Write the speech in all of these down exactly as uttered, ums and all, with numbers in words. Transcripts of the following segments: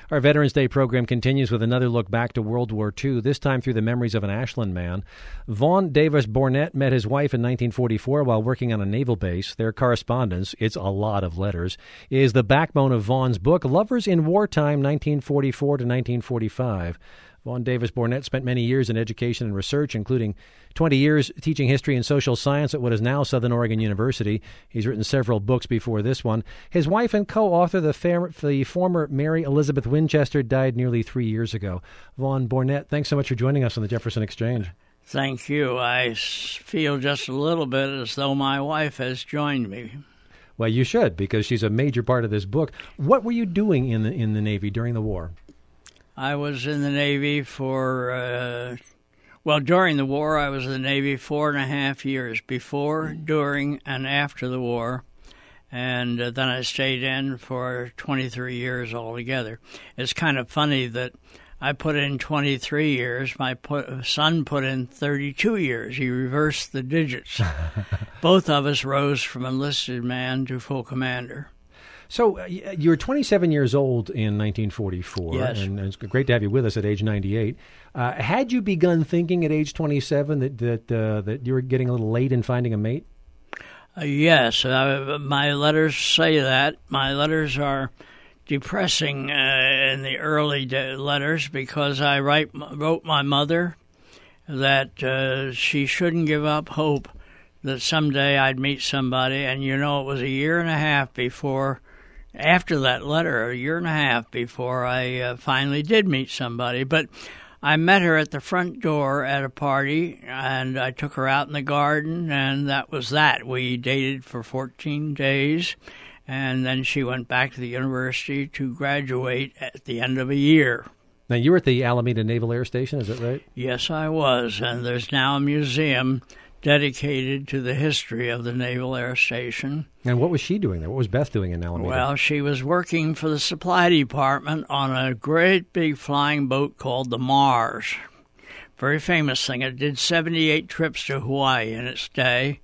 Our Veterans Day program continues with another look back to World War Two, this time through the memories of an Ashland man. Vaughn Davis Bornett met his wife in nineteen forty-four while working on a naval base. Their correspondence, it's a lot of letters, is the backbone of Vaughn's book, Lovers in Wartime, nineteen forty-four to nineteen forty-five. Vaughn Davis Bornett spent many years in education and research, including twenty years teaching history and social science at what is now Southern Oregon University. He's written several books before this one. His wife and co-author, the, fam- the former Mary Elizabeth Winchester, died nearly three years ago. Vaughn Bornett, thanks so much for joining us on the Jefferson Exchange. Thank you. I feel just a little bit as though my wife has joined me. Well, you should, because she's a major part of this book. What were you doing in the in the Navy during the war? I was in the Navy for, uh, well, during the war, I was in the Navy four and a half years, before, during, and after the war. And uh, then I stayed in for twenty-three years altogether. It's kind of funny that I put in twenty-three years. My put, son put in thirty-two years. He reversed the digits. Both of us rose from enlisted man to full commander. So uh, you were twenty-seven years old in nineteen forty-four, yes. And it's great to have you with us at age ninety-eight. Uh, had you begun thinking at age twenty-seven that that, uh, that you were getting a little late in finding a mate? Uh, yes, uh, my letters say that. My letters are depressing uh, in the early day letters because I write, wrote my mother that uh, she shouldn't give up hope that someday I'd meet somebody. And, you know, it was a year and a half before... After that letter, a year and a half before I uh, finally did meet somebody. But I met her at the front door at a party, and I took her out in the garden, and that was that. We dated for fourteen days, and then she went back to the university to graduate at the end of a year. Now, you were at the Alameda Naval Air Station, is that right? Yes, I was, and there's now a museum dedicated to the history of the Naval Air Station. And what was she doing there? What was Beth doing in Alameda? Well, she was working for the supply department on a great big flying boat called the Mars. Very famous thing. It did seventy-eight trips to Hawaii in its day.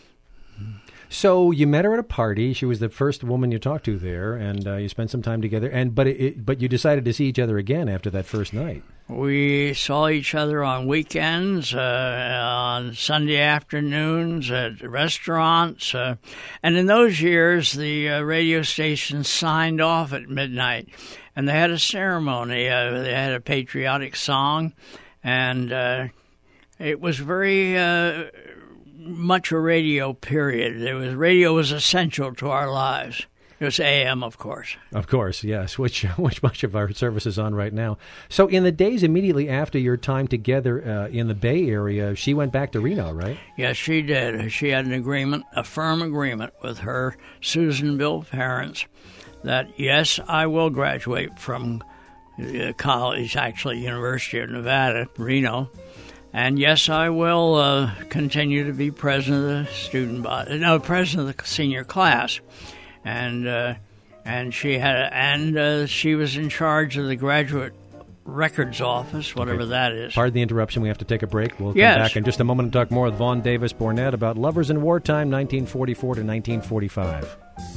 So you met her at a party. She was the first woman you talked to there, and uh, you spent some time together. And but it, it, but you decided to see each other again after that first night. We saw each other on weekends, uh, on Sunday afternoons, at restaurants. Uh, and in those years, the uh, radio station signed off at midnight. And they had a ceremony. Uh, they had a patriotic song. And uh, it was very uh, much a radio period. It was radio was essential to our lives. It was A M, of course. Of course, yes, which which much of our service is on right now. So in the days immediately after your time together uh, in the Bay Area, she went back to Reno, right? Yes, she did. She had an agreement, a firm agreement with her Susanville parents that, yes, I will graduate from uh, college, actually University of Nevada, Reno. And yes, I will uh, continue to be president of the student body, no, president of the senior class. And uh, and she had and uh, she was in charge of the graduate records office, whatever okay. that is. Pardon the interruption. We have to take a break. We'll yes. come back in just a moment to talk more with Vaughn Davis Bornett about Lovers in Wartime, nineteen forty-four to nineteen forty-five.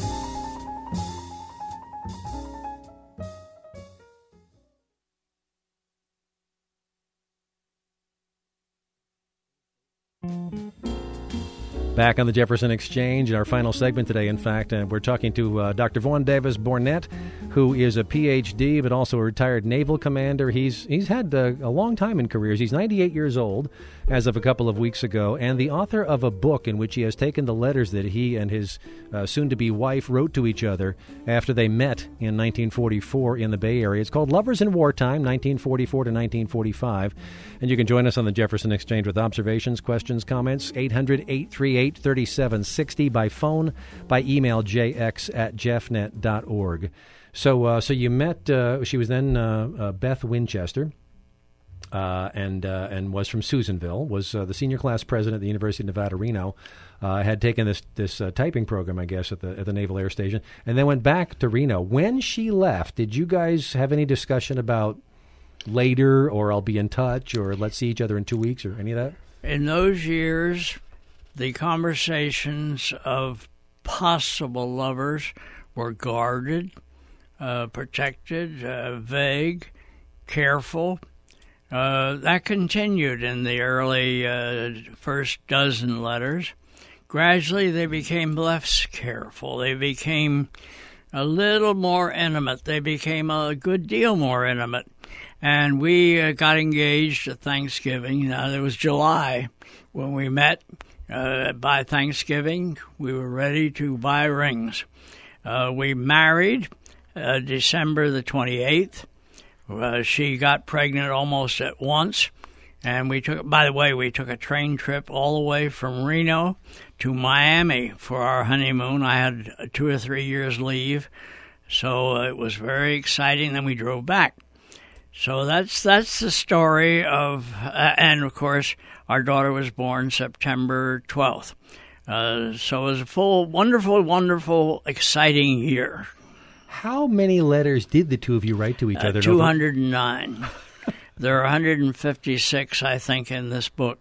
Back on the Jefferson Exchange in our final segment today, in fact, and we're talking to uh, Doctor Vaughn Davis Bornett, who is a P H D but also a retired naval commander. He's he's had uh, a long time in careers. He's ninety-eight years old as of a couple of weeks ago, and the author of a book in which he has taken the letters that he and his uh, soon-to-be wife wrote to each other after they met in nineteen forty-four in the Bay Area. It's called Lovers in Wartime, nineteen forty-four to nineteen forty-five. And you can join us on the Jefferson Exchange with observations, questions, comments, eight hundred, eight three eight, three seven six zero, by phone, by email, j x at jeffnet dot org. So uh, so you met, uh, she was then uh, uh, Beth Winchester, uh, and uh, and was from Susanville, was uh, the senior class president at the University of Nevada, Reno, uh, had taken this this uh, typing program, I guess, at the at the Naval Air Station, and then went back to Reno. When she left, did you guys have any discussion about later, or I'll be in touch, or let's see each other in two weeks, or any of that? In those years, the conversations of possible lovers were guarded. uh, protected, uh, vague, careful. Uh, that continued in the early uh, first dozen letters. Gradually, they became less careful. They became a little more intimate. They became a good deal more intimate. And we uh, got engaged at Thanksgiving. Now, it was July when we met. Uh, by Thanksgiving, we were ready to buy rings. Uh, we married uh, December the twenty-eighth. Uh, she got pregnant almost at once. And we took, by the way, we took a train trip all the way from Reno to Miami for our honeymoon. I had two or three years leave, so it was very exciting. Then we drove back. So that's that's the story of, uh, and of course, our daughter was born September twelfth. Uh, so it was a full, wonderful, wonderful, exciting year. How many letters did the two of you write to each uh, other? two hundred nine. There are one hundred fifty-six, I think, in this book.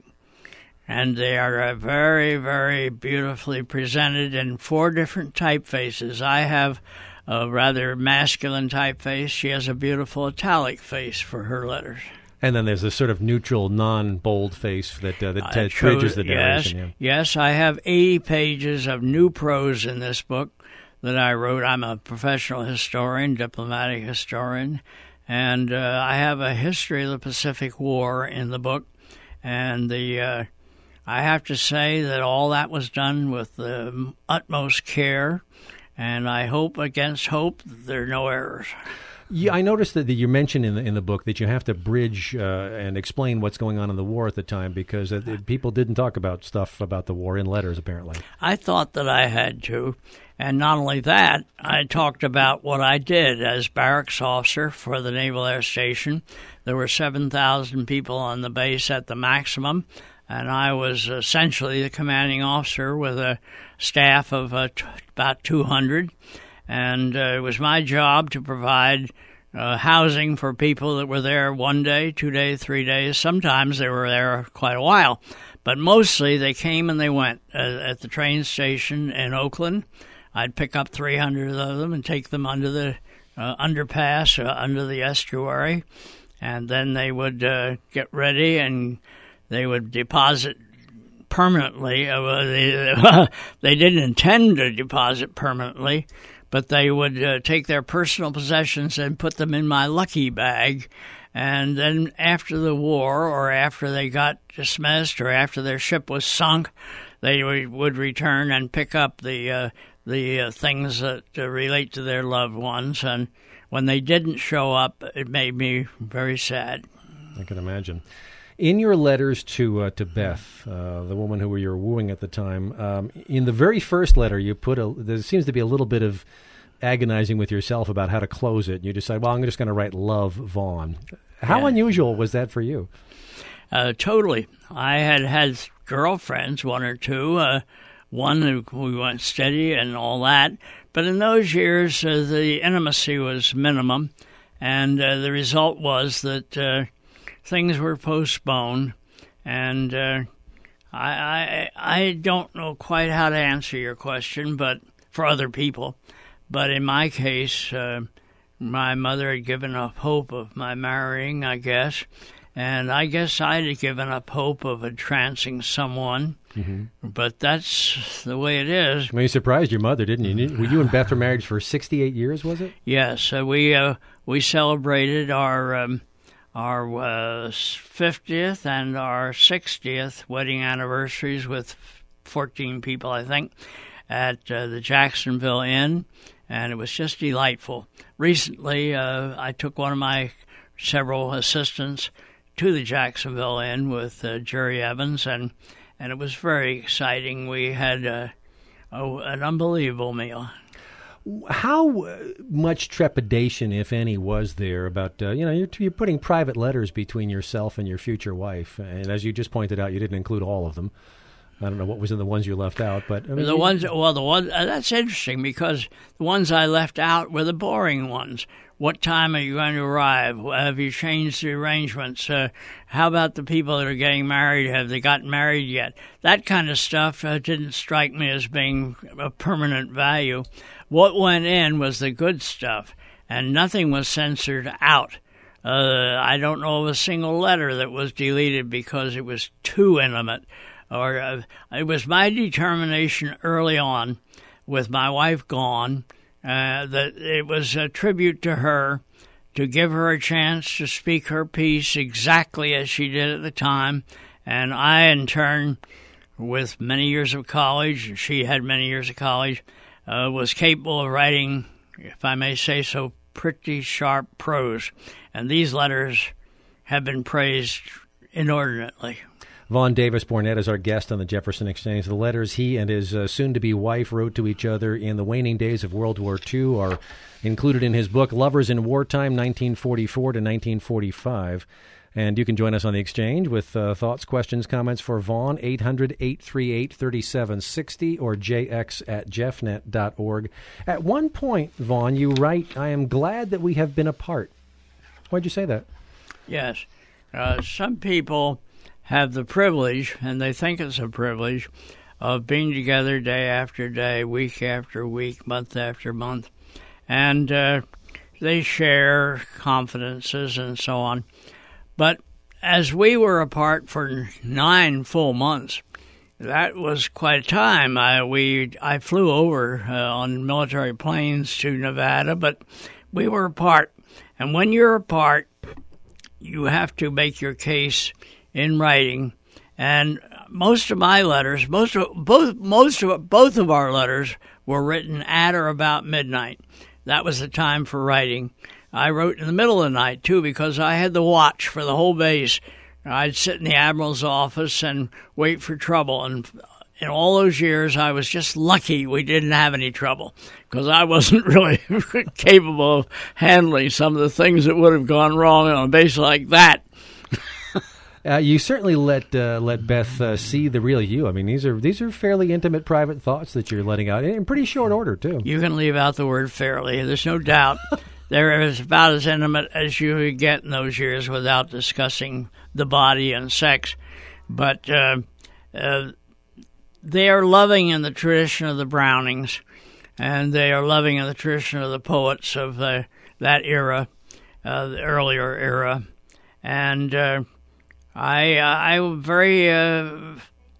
And they are uh, very, very beautifully presented in four different typefaces. I have a rather masculine typeface. She has a beautiful italic face for her letters. And then there's a sort of neutral, non-bold face that uh, that uh, chose, bridges the narration. Yes, yeah. yes, I have eighty pages of new prose in this book that I wrote. I'm a professional historian, diplomatic historian, and uh, I have a history of the Pacific War in the book. And the uh, I have to say that all that was done with the utmost care. And I hope against hope there are no errors. Yeah, I noticed that you mentioned in the in the book that you have to bridge uh, and explain what's going on in the war at the time because uh, people didn't talk about stuff about the war in letters, apparently. I thought that I had to. And not only that, I talked about what I did as barracks officer for the Naval Air Station. There were seven thousand people on the base at the maximum. And I was essentially the commanding officer with a staff of uh, t- about two hundred. And uh, it was my job to provide uh, housing for people that were there one day, two days, three days. Sometimes they were there quite a while. But mostly they came and they went. Uh, at the train station in Oakland, I'd pick up three hundred of them and take them under the uh, underpass, uh, under the estuary. And then they would uh, get ready and they would deposit permanently. Uh, they, they didn't intend to deposit permanently, but they would uh, take their personal possessions and put them in my lucky bag. And then after the war, or after they got dismissed, or after their ship was sunk, they would return and pick up the uh, the uh, things that uh, relate to their loved ones. And when they didn't show up, it made me very sad. I can imagine. In your letters to uh, to Beth, uh, the woman who you were wooing at the time, um, in the very first letter you put a, there seems to be a little bit of agonizing with yourself about how to close it. You decide, well, I'm just going to write Love, Vaughn. How yeah. unusual was that for you? Uh, totally. I had had girlfriends, one or two, uh, one who we went steady and all that. But in those years, uh, the intimacy was minimum, and uh, the result was that uh, things were postponed, and uh, I, I I don't know quite how to answer your question, but for other people. But in my case, uh, my mother had given up hope of my marrying, I guess, and I guess I'd have given up hope of entrancing someone. Mm-hmm. But that's the way it is. Well, you surprised your mother, didn't you? Were you and Beth were married for sixty-eight years, was it? Yes, uh, we uh, we celebrated our um, our uh, fiftieth and our sixtieth wedding anniversaries with fourteen people, I think, at uh, the Jacksonville Inn, and it was just delightful. Recently, uh, I took one of my several assistants to the Jacksonville Inn with uh, Jerry Evans, and and it was very exciting. We had uh, oh, an unbelievable meal. How much trepidation, if any, was there about, uh, you know, you're, you're putting private letters between yourself and your future wife, and as you just pointed out, you didn't include all of them. I don't know what was in the ones you left out, but I mean, the you, ones. Well, the ones uh, that's interesting because the ones I left out were the boring ones. What time are you going to arrive? Have you changed the arrangements? Uh, how about the people that are getting married? Have they gotten married yet? That kind of stuff uh, didn't strike me as being a permanent value. What went in was the good stuff. and nothing was censored out. Uh, I don't know of a single letter that was deleted because it was too intimate. Or uh, it was my determination early on, with my wife gone, uh, that it was a tribute to her, to give her a chance to speak her piece exactly as she did at the time. And I, in turn, with many years of college, and she had many years of college, uh, was capable of writing, if I may say so, pretty sharp prose. And these letters have been praised inordinately. Vaughn Davis Bornet is our guest on the Jefferson Exchange. The letters he and his uh, soon-to-be wife wrote to each other in the waning days of World War Two are included in his book, Lovers in Wartime, nineteen forty-four to nineteen forty-five. And you can join us on the Exchange with uh, thoughts, questions, comments for Vaughn, eight hundred, eight three eight, three seven six zero or j x at jeffnet dot org. At one point, Vaughn, you write, I am glad that we have been apart. Why'd you say that? Yes. Uh, some people have the privilege, and they think it's a privilege, of being together day after day, week after week, month after month. And uh, they share confidences and so on. But as we were apart for nine full months, that was quite a time. I, we, I flew over uh, on military planes to Nevada, but we were apart. And when you're apart, you have to make your case in writing. And most of my letters, most of both most of both of our letters were written at or about midnight. That was the time for writing. I wrote in the middle of the night too, because I had the watch for the whole base. I'd sit in the admiral's office and wait for trouble. And in all those years, I was just lucky we didn't have any trouble, because I wasn't really capable of handling some of the things that would have gone wrong on a base like that. Uh, you certainly let uh, let Beth uh, see the real you. I mean, these are these are fairly intimate, private thoughts that you're letting out in pretty short order, too. You can leave out the word fairly. There's no doubt. They're as about as intimate as you would get in those years without discussing the body and sex. But uh, uh, they are loving in the tradition of the Brownings, and they are loving in the tradition of the poets of uh, that era, uh, the earlier era. And uh, I, uh, I'm very, uh,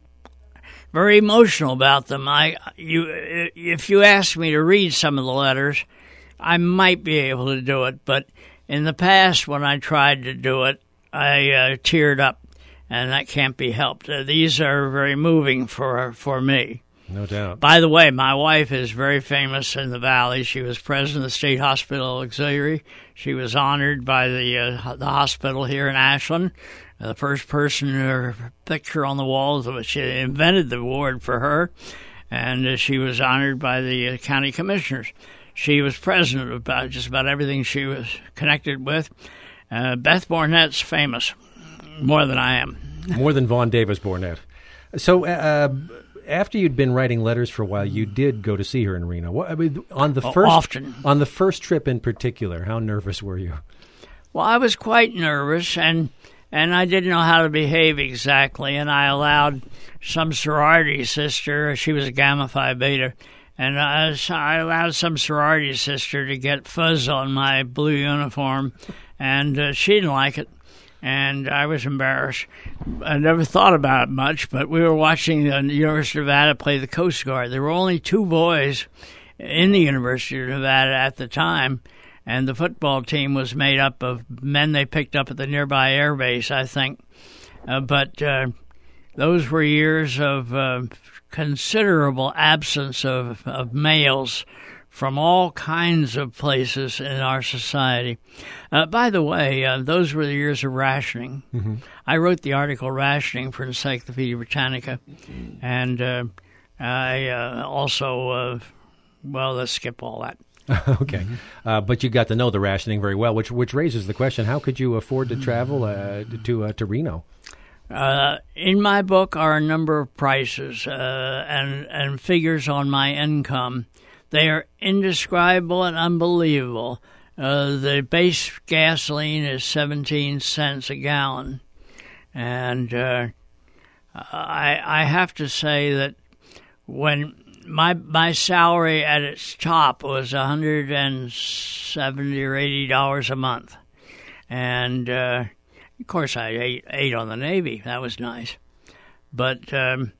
very emotional about them. I, you, if you ask me to read some of the letters, I might be able to do it. But in the past, when I tried to do it, I uh, teared up, and that can't be helped. Uh, these are very moving for for me. No doubt. By the way, my wife is very famous in the Valley. She was president of the State Hospital Auxiliary. She was honored by the uh, the hospital here in Ashland. The first person, her picture on the walls, which invented the ward for her, and uh, she was honored by the uh, county commissioners. She was president of about just about everything she was connected with. Uh, Beth Bornet's famous, more than I am. More than Vaughn Davis Bornet. So uh, after you'd been writing letters for a while, you did go to see her in Reno. What, I mean, on the first, often. On the first trip in particular, how nervous were you? Well, I was quite nervous, and and I didn't know how to behave exactly, and I allowed some sorority sister, she was a Gamma Phi Beta, and I, I allowed some sorority sister to get fuzz on my blue uniform, and uh, she didn't like it, and I was embarrassed. I never thought about it much, but we were watching the University of Nevada play the Coast Guard. There were only two boys in the University of Nevada at the time, and the football team was made up of men they picked up at the nearby air base, I think. Uh, but uh, those were years of uh, considerable absence of, of males from all kinds of places in our society. Uh, by the way, uh, those were the years of rationing. Mm-hmm. I wrote the article Rationing for Encyclopedia Britannica, and uh, I uh, also, uh, well, let's skip all that. Okay. Mm-hmm. Uh, but you got to know the rationing very well, which which raises the question, how could you afford to travel uh, to uh, to Reno? Uh, in my book are a number of prices uh, and, and figures on my income. They are indescribable and unbelievable. Uh, the base gasoline is seventeen cents a gallon. And uh, I, I have to say that when my my salary at its top was one hundred seventy or eighty dollars a month, and uh, of course I ate, ate on the Navy. That was nice, but um,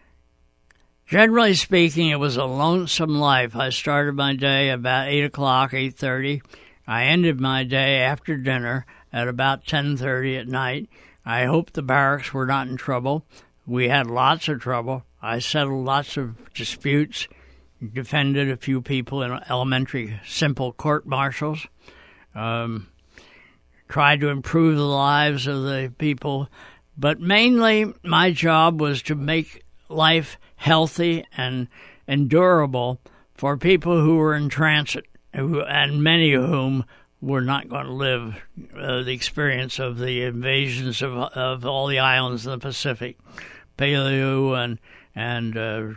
generally speaking, it was a lonesome life. I started my day about eight o'clock, eight thirty. I ended my day after dinner at about ten thirty at night. I hoped the barracks were not in trouble. We had lots of trouble. I settled lots of disputes, defended a few people in elementary simple court-martials, um, tried to improve the lives of the people. But mainly my job was to make life healthy and endurable for people who were in transit, who, and many of whom were not going to live uh, the experience of the invasions of of all the islands in the Pacific, Pelew and and uh,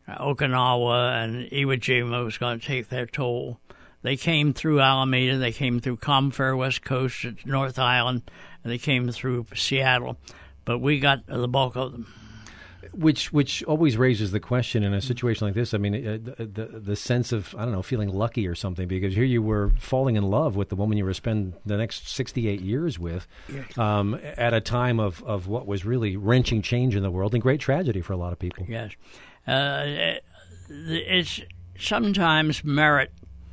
Okinawa and Iwo Jima was going to take their toll. They came through Alameda, they came through Comfair, West Coast, North Island, and they came through Seattle. But we got the bulk of them. Which which always raises the question in a situation like this. I mean, uh, the, the the sense of, I don't know, feeling lucky or something, because here you were falling in love with the woman you were spend the next sixty-eight years with, yes. um, at a time of, of what was really wrenching change in the world and great tragedy for a lot of people. Yes. Uh, it's sometimes merit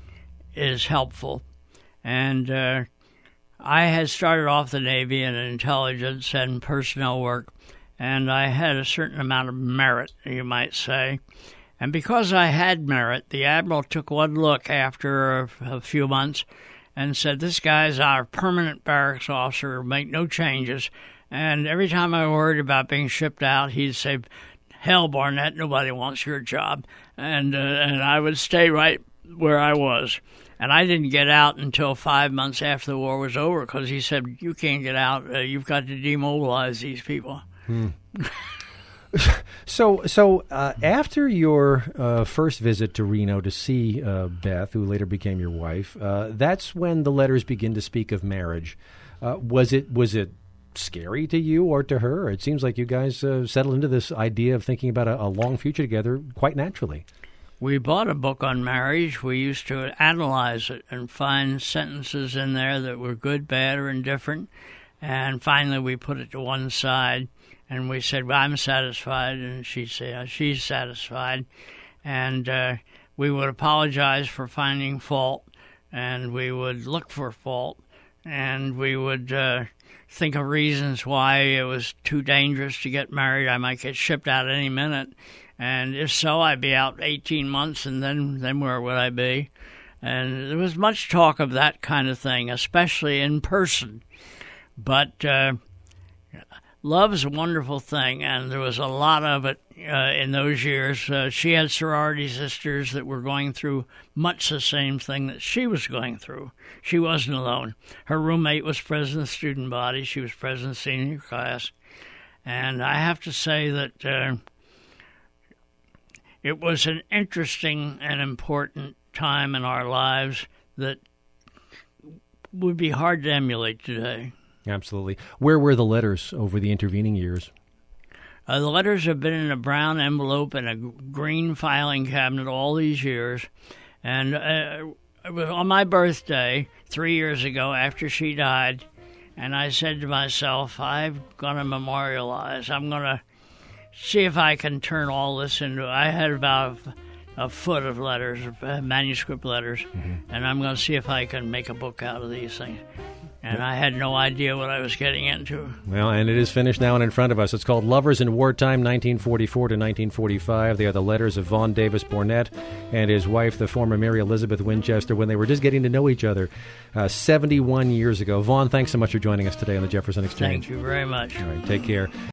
is helpful. And uh, I had started off the Navy in intelligence and personnel work, and I had a certain amount of merit, you might say. And because I had merit, the Admiral took one look after a, a few months and said, this guy's our permanent barracks officer, make no changes. And every time I worried about being shipped out, he'd say, hell, Barnett, nobody wants your job. And, uh, and I would stay right where I was. And I didn't get out until five months after the war was over, because he said, you can't get out. Uh, you've got to demobilize these people. Hmm. so, so uh, after your uh, first visit to Reno to see uh, Beth, who later became your wife, uh, that's when the letters begin to speak of marriage. Uh, was it was it scary to you or to her? It seems like you guys uh, settled into this idea of thinking about a, a long future together quite naturally. We bought a book on marriage. We used to analyze it and find sentences in there that were good, bad, or indifferent. And finally, we put it to one side. And we said, well, I'm satisfied, and she'd say, oh, she's satisfied. And uh, we would apologize for finding fault, and we would look for fault, and we would uh, think of reasons why it was too dangerous to get married. I might get shipped out any minute. And if so, I'd be out eighteen months, and then, then where would I be? And there was much talk of that kind of thing, especially in person. But uh, love is a wonderful thing, and there was a lot of it uh, in those years. Uh, she had sorority sisters that were going through much the same thing that she was going through. She wasn't alone. Her roommate was president of the student body. She was president of the senior class. And I have to say that uh, it was an interesting and important time in our lives that would be hard to emulate today. Absolutely. Where were the letters over the intervening years? Uh, the letters have been in a brown envelope and a green filing cabinet all these years. And uh, it was on my birthday three years ago after she died, and I said to myself, I'm going to memorialize. I'm going to see if I can turn all this into... I had about a, a foot of letters, uh, manuscript letters, mm-hmm. and I'm going to see if I can make a book out of these things. And I had no idea what I was getting into. Well, and it is finished now and in front of us. It's called Lovers in Wartime, nineteen forty-four to nineteen forty-five. They are the letters of Vaughn Davis Bornett and his wife, the former Mary Elizabeth Winchester, when they were just getting to know each other uh, seventy-one years ago. Vaughn, thanks so much for joining us today on the Jefferson Exchange. Thank you very much. All right, take care.